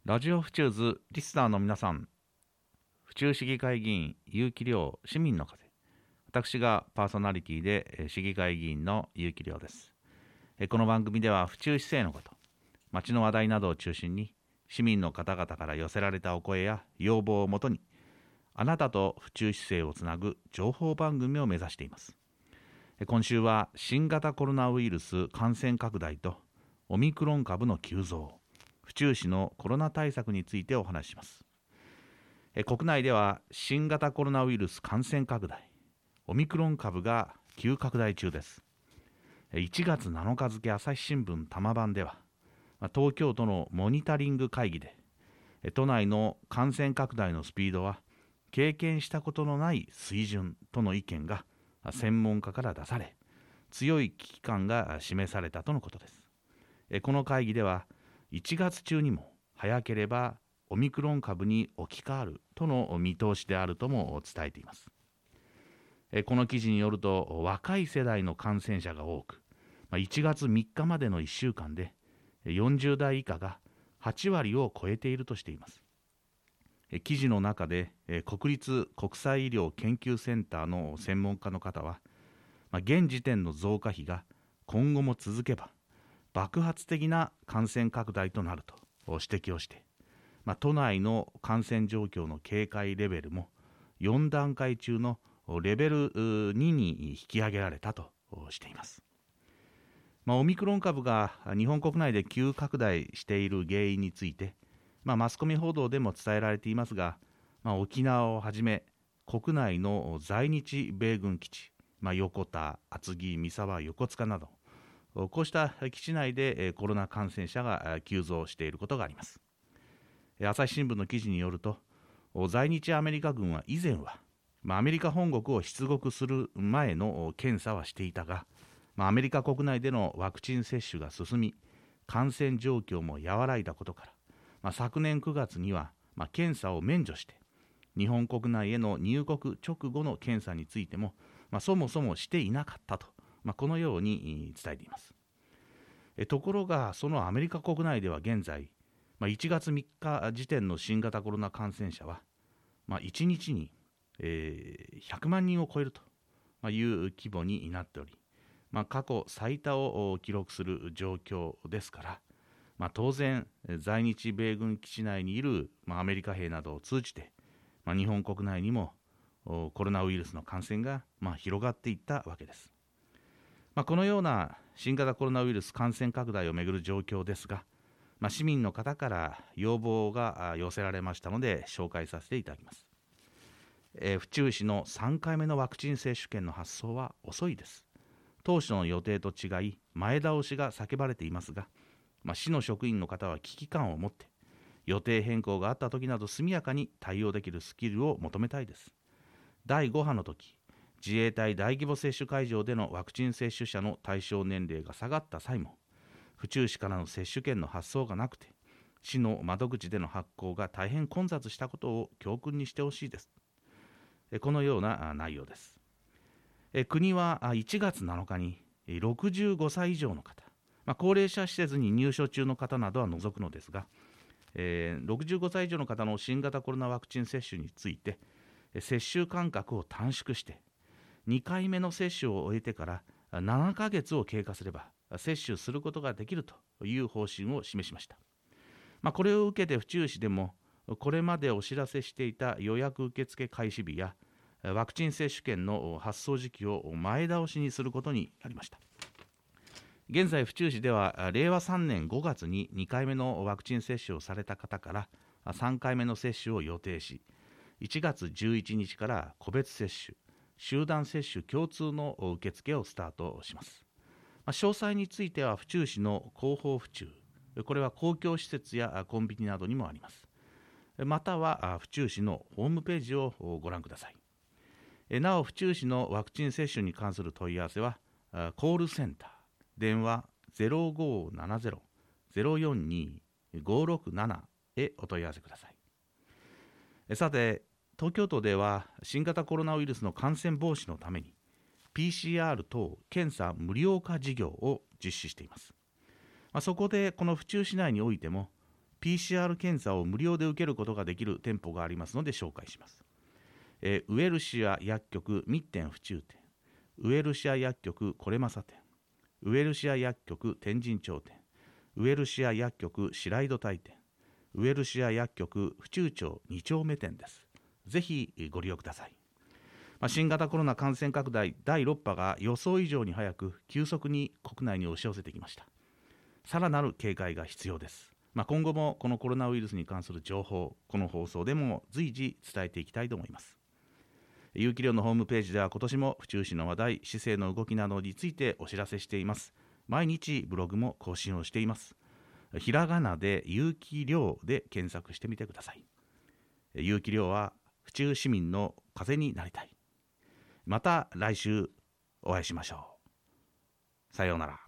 ラジオ府中ズリスナーの皆さん、府中市議会議員結城亮市民の風、私がパーソナリティで市議会議員の結城亮です。この番組では府中市政のこと、町の話題などを中心に市民の方々から寄せられたお声や要望をもとに、あなたと府中市政をつなぐ情報番組を目指しています。今週は新型コロナウイルス感染拡大とオミクロン株の急増、府中市のコロナ対策についてお話しします。国内では新型コロナウイルス感染拡大、オミクロン株が急拡大中です。1月7日付朝日新聞多摩版では、東京都のモニタリング会議で、都内の感染拡大のスピードは経験したことのない水準との意見が専門家から出され、強い危機感が示されたとのことです。この会議では、1月中にも早ければオミクロン株に置き換わるとの見通しであるとも伝えています。この記事によると、若い世代の感染者が多く、1月3日までの1週間で40代以下が8割を超えているとしています。記事の中で国立国際医療研究センターの専門家の方は、現時点の増加比が今後も続けば爆発的な感染拡大となると指摘をして、都内の感染状況の警戒レベルも4段階中のレベル2に引き上げられたとしています。オミクロン株が日本国内で急拡大している原因について、マスコミ報道でも伝えられていますが、沖縄をはじめ国内の在日米軍基地、横田、厚木、三沢、横須賀など、こうした基地内でコロナ感染者が急増していることがあります。朝日新聞の記事によると、在日アメリカ軍は以前は、アメリカ本国を出国する前の検査はしていたが、アメリカ国内でのワクチン接種が進み、感染状況も和らいだことから、昨年9月には、検査を免除して、日本国内への入国直後の検査についても、そもそもしていなかったと、このように伝えています。ところが、そのアメリカ国内では現在、1月3日時点の新型コロナ感染者は、1日に100万人を超えるという規模になっており、過去最多を記録する状況ですから、当然、在日米軍基地内にいるアメリカ兵などを通じて、日本国内にもコロナウイルスの感染が広がっていったわけです。このような新型コロナウイルス感染拡大をめぐる状況ですが、市民の方から要望が寄せられましたので紹介させていただきます。府中市の3回目のワクチン接種券の発送は遅いです。当初の予定と違い前倒しが叫ばれていますが、市の職員の方は危機感を持って予定変更があった時など速やかに対応できるスキルを求めたいです。第5波の時、自衛隊大規模接種会場でのワクチン接種者の対象年齢が下がった際も、府中市からの接種券の発送がなくて、市の窓口での発行が大変混雑したことを教訓にしてほしいです。このような内容です。国は1月7日に65歳以上の方、高齢者施設に入所中の方などは除くのですが、65歳以上の方の新型コロナワクチン接種について、接種間隔を短縮して、2回目の接種を終えてから7ヶ月を経過すれば、接種することができるという方針を示しました。これを受けて府中市でも、これまでお知らせしていた予約受付開始日や、ワクチン接種券の発送時期を前倒しにすることになりました。現在、府中市では令和3年5月に2回目のワクチン接種をされた方から3回目の接種を予定し、1月11日から個別接種、集団接種共通の受付をスタートします。詳細については府中市の広報府中、これは公共施設やコンビニなどにもあります。または府中市のホームページをご覧ください。なお、府中市のワクチン接種に関する問い合わせはコールセンター、電話 0570-042-567 へお問い合わせください。さて、東京都では新型コロナウイルスの感染防止のために PCR 等検査無料化事業を実施しています。そこでこの府中市内においても PCR 検査を無料で受けることができる店舗がありますので紹介します。ウエルシア薬局ミッテン府中店、ウエルシア薬局コレマサ店、ウエルシア薬局天神町店、ウエルシア薬局白井戸台店、ウエルシア薬局府中町2丁目店です。ぜひご利用ください。新型コロナ感染拡大第6波が予想以上に早く急速に国内に押し寄せてきました。さらなる警戒が必要です。今後もこのコロナウイルスに関する情報、この放送でも随時伝えていきたいと思います。有機寮のホームページでは今年も府中市の話題、市政の動きなどについてお知らせしています。毎日ブログも更新をしています。ひらがなで有機寮で検索してみてください。有機寮は府中市民の風になりたい。また来週お会いしましょう。さようなら。